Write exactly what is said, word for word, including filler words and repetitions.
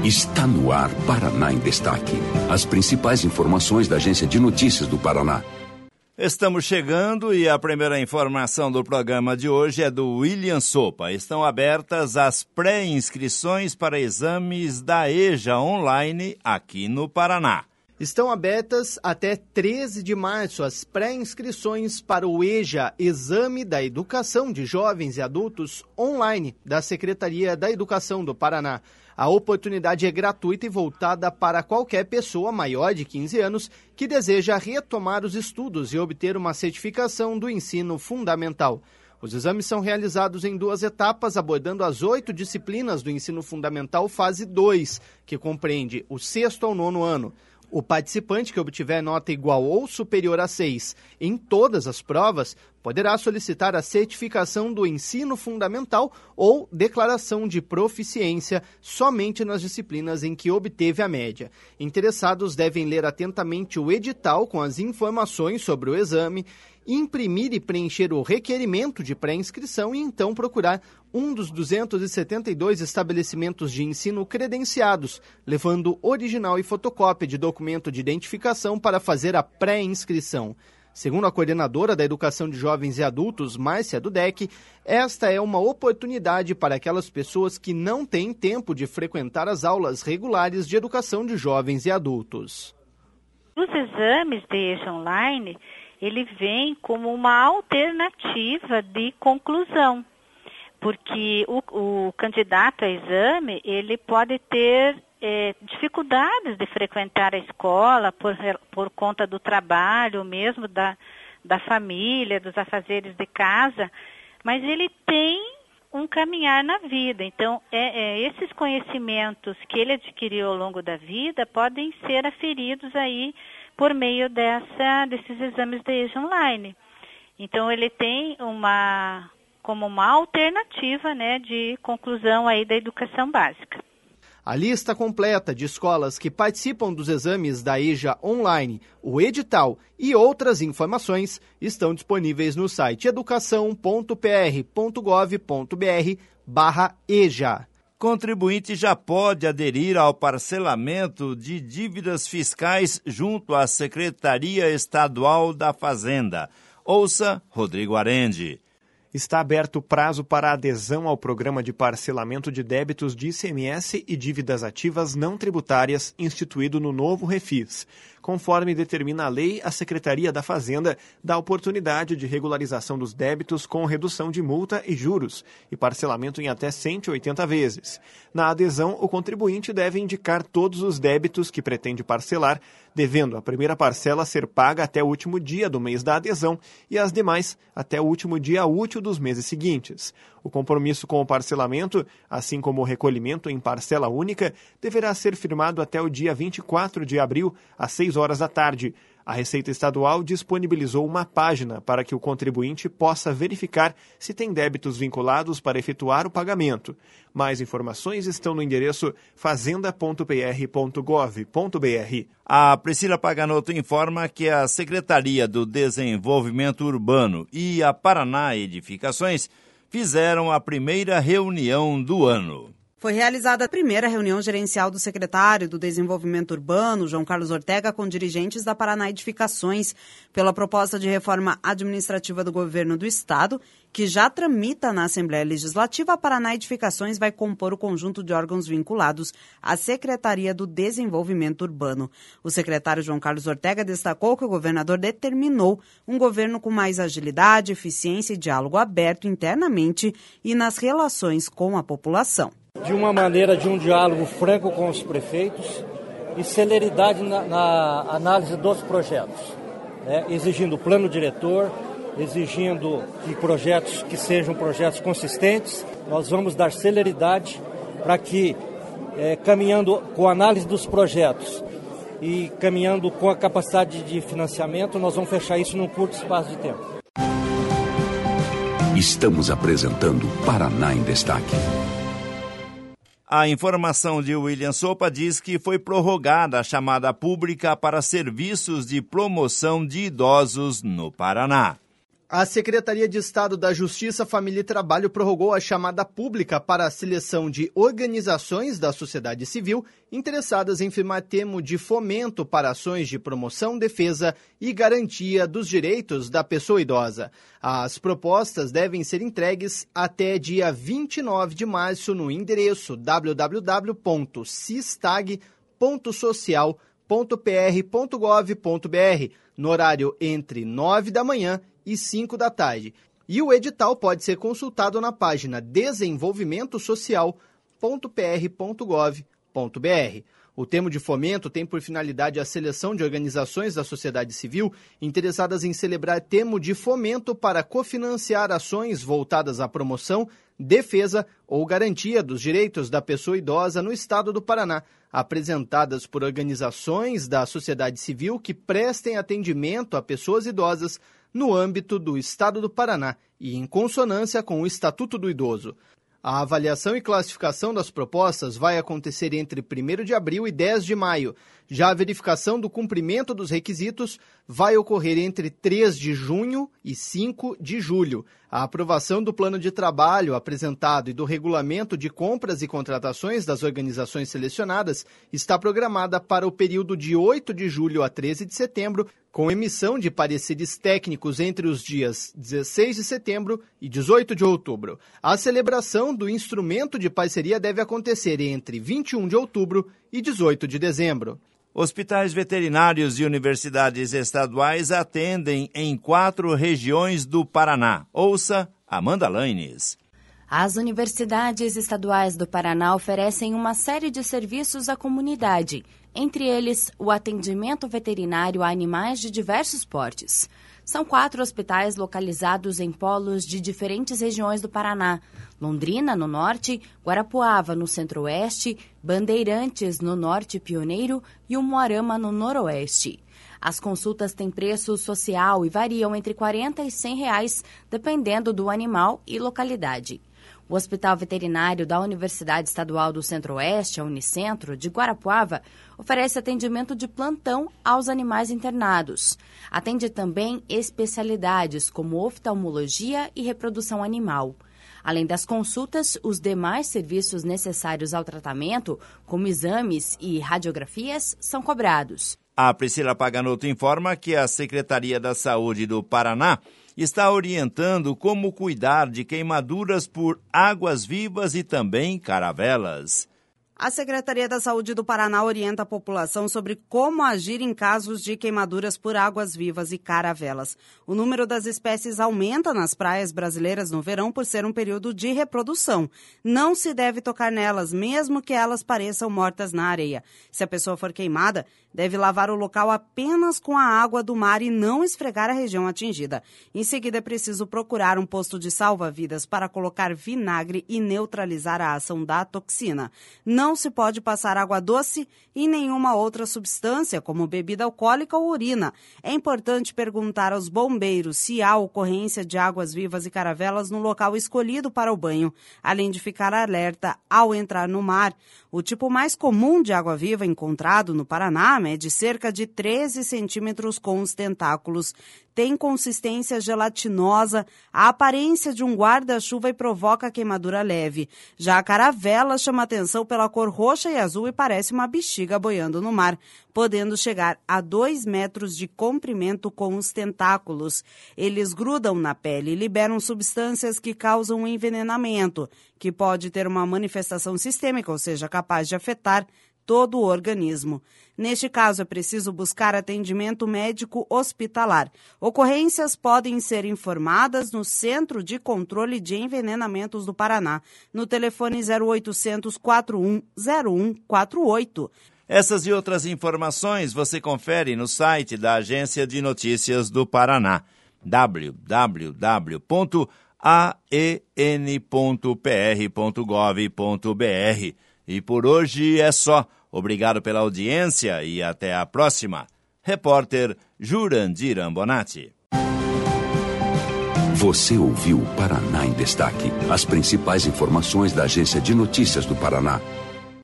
Está no ar Paraná em Destaque. As principais informações da Agência de Notícias do Paraná. Estamos chegando e a primeira informação do programa de hoje é do William Sopa. Estão abertas as pré-inscrições para exames da EJA online aqui no Paraná. Estão abertas até treze de março as pré-inscrições para o EJA, Exame da Educação de Jovens e Adultos online da Secretaria da Educação do Paraná. A oportunidade é gratuita e voltada para qualquer pessoa maior de quinze anos que deseja retomar os estudos e obter uma certificação do ensino fundamental. Os exames são realizados em duas etapas, abordando as oito disciplinas do ensino fundamental fase dois, que compreende o sexto ao nono ano. O participante que obtiver nota igual ou superior a seis em todas as provas poderá solicitar a certificação do ensino fundamental ou declaração de proficiência somente nas disciplinas em que obteve a média. Interessados devem ler atentamente o edital com as informações sobre o exame, imprimir e preencher o requerimento de pré-inscrição e então procurar um dos duzentos e setenta e dois estabelecimentos de ensino credenciados, levando original e fotocópia de documento de identificação para fazer a pré-inscrição. Segundo a coordenadora da Educação de Jovens e Adultos, Márcia Dudek, esta é uma oportunidade para aquelas pessoas que não têm tempo de frequentar as aulas regulares de educação de jovens e adultos. Os exames de EJA online, ele vem como uma alternativa de conclusão, porque o, o candidato a exame, ele pode ter é, dificuldades de frequentar a escola por, por conta do trabalho, mesmo da, da família, dos afazeres de casa, mas ele tem um caminhar na vida. Então, é, é, esses conhecimentos que ele adquiriu ao longo da vida podem ser aferidos aí por meio dessa, desses exames de EJA online. Então, ele tem uma, como uma alternativa, né, de conclusão aí da educação básica. A lista completa de escolas que participam dos exames da EJA online, o edital e outras informações estão disponíveis no site educação ponto p r ponto gov ponto b r barra EJA. Contribuinte já pode aderir ao parcelamento de dívidas fiscais junto à Secretaria Estadual da Fazenda. Ouça Rodrigo Arendi. Está aberto o prazo para adesão ao programa de parcelamento de débitos de I C M S e dívidas ativas não tributárias instituído no novo Refis. Conforme determina a lei, a Secretaria da Fazenda dá oportunidade de regularização dos débitos com redução de multa e juros e parcelamento em até cento e oitenta vezes. Na adesão, o contribuinte deve indicar todos os débitos que pretende parcelar, devendo a primeira parcela ser paga até o último dia do mês da adesão e as demais até o último dia útil dos meses seguintes. O compromisso com o parcelamento, assim como o recolhimento em parcela única, deverá ser firmado até o dia vinte e quatro de abril, às seis horas da tarde. A Receita Estadual disponibilizou uma página para que o contribuinte possa verificar se tem débitos vinculados para efetuar o pagamento. Mais informações estão no endereço fazenda ponto p r ponto gov ponto b r. A Priscila Paganotto informa que a Secretaria do Desenvolvimento Urbano e a Paraná Edificações fizeram a primeira reunião do ano. Foi realizada a primeira reunião gerencial do secretário do Desenvolvimento Urbano, João Carlos Ortega, com dirigentes da Paraná Edificações, pela proposta de reforma administrativa do governo do Estado, que já tramita na Assembleia Legislativa. A Paraná Edificações vai compor o conjunto de órgãos vinculados à Secretaria do Desenvolvimento Urbano. O secretário João Carlos Ortega destacou que o governador determinou um governo com mais agilidade, eficiência e diálogo aberto internamente e nas relações com a população. De uma maneira de um diálogo franco com os prefeitos e celeridade na, na análise dos projetos, né? Exigindo plano diretor, exigindo que projetos que sejam projetos consistentes. Nós vamos dar celeridade para que, é, caminhando com a análise dos projetos e caminhando com a capacidade de financiamento, nós vamos fechar isso num curto espaço de tempo. Estamos apresentando Paraná em Destaque. A informação de William Sopa diz que foi prorrogada a chamada pública para serviços de promoção de idosos no Paraná. A Secretaria de Estado da Justiça, Família e Trabalho prorrogou a chamada pública para a seleção de organizações da sociedade civil interessadas em firmar termo de fomento para ações de promoção, defesa e garantia dos direitos da pessoa idosa. As propostas devem ser entregues até dia vinte e nove de março no endereço w w w ponto cistag ponto social ponto p r ponto gov ponto b r, no horário entre nove da manhã e cinco da tarde. E o edital pode ser consultado na página desenvolvimento social ponto p r ponto gov ponto b r. O termo de fomento tem por finalidade a seleção de organizações da sociedade civil interessadas em celebrar termo de fomento para cofinanciar ações voltadas à promoção, defesa ou garantia dos direitos da pessoa idosa no estado do Paraná, apresentadas por organizações da sociedade civil que prestem atendimento a pessoas idosas no âmbito do Estado do Paraná e em consonância com o Estatuto do Idoso. A avaliação e classificação das propostas vai acontecer entre primeiro de abril e dez de maio. Já a verificação do cumprimento dos requisitos vai ocorrer entre três de junho e cinco de julho. A aprovação do plano de trabalho apresentado e do regulamento de compras e contratações das organizações selecionadas está programada para o período de oito de julho a treze de setembro, com emissão de pareceres técnicos entre os dias dezesseis de setembro e dezoito de outubro. A celebração do instrumento de parceria deve acontecer entre vinte e um de outubro e dezoito de dezembro. Hospitais veterinários e universidades estaduais atendem em quatro regiões do Paraná. Ouça Amanda Laines. As universidades estaduais do Paraná oferecem uma série de serviços à comunidade, entre eles o atendimento veterinário a animais de diversos portes. São quatro hospitais localizados em polos de diferentes regiões do Paraná: Londrina, no norte, Guarapuava, no centro-oeste, Bandeirantes, no norte pioneiro e Umuarama, no noroeste. As consultas têm preço social e variam entre quarenta e cem reais, dependendo do animal e localidade. O Hospital Veterinário da Universidade Estadual do Centro-Oeste, a Unicentro, de Guarapuava, oferece atendimento de plantão aos animais internados. Atende também especialidades como oftalmologia e reprodução animal. Além das consultas, os demais serviços necessários ao tratamento, como exames e radiografias, são cobrados. A Priscila Paganoto informa que a Secretaria da Saúde do Paraná está orientando como cuidar de queimaduras por águas-vivas e também caravelas. A Secretaria da Saúde do Paraná orienta a população sobre como agir em casos de queimaduras por águas-vivas e caravelas. O número das espécies aumenta nas praias brasileiras no verão por ser um período de reprodução. Não se deve tocar nelas, mesmo que elas pareçam mortas na areia. Se a pessoa for queimada, deve lavar o local apenas com a água do mar e não esfregar a região atingida. Em seguida, é preciso procurar um posto de salva-vidas para colocar vinagre e neutralizar a ação da toxina. Não se pode passar água doce e nenhuma outra substância, como bebida alcoólica ou urina. É importante perguntar aos bombeiros se há ocorrência de águas-vivas e caravelas no local escolhido para o banho, além de ficar alerta ao entrar no mar. O tipo mais comum de água-viva encontrado no Paraná mede cerca de treze centímetros com os tentáculos. Tem consistência gelatinosa, a aparência de um guarda-chuva e provoca queimadura leve. Já a caravela chama atenção pela cor roxa e azul e parece uma bexiga boiando no mar, podendo chegar a dois metros de comprimento com os tentáculos. Eles grudam na pele e liberam substâncias que causam envenenamento, que pode ter uma manifestação sistêmica, ou seja, capaz de afetar todo o organismo. Neste caso, é preciso buscar atendimento médico hospitalar. Ocorrências podem ser informadas no Centro de Controle de Envenenamentos do Paraná, no telefone zero oitocentos, quarenta e um, zero um quarenta e oito. Essas e outras informações você confere no site da Agência de Notícias do Paraná, w w w ponto a e n ponto p r ponto gov ponto b r. E por hoje é só. Obrigado pela audiência e até a próxima. Repórter Jurandir Ambonati. Você ouviu o Paraná em Destaque. As principais informações da Agência de Notícias do Paraná.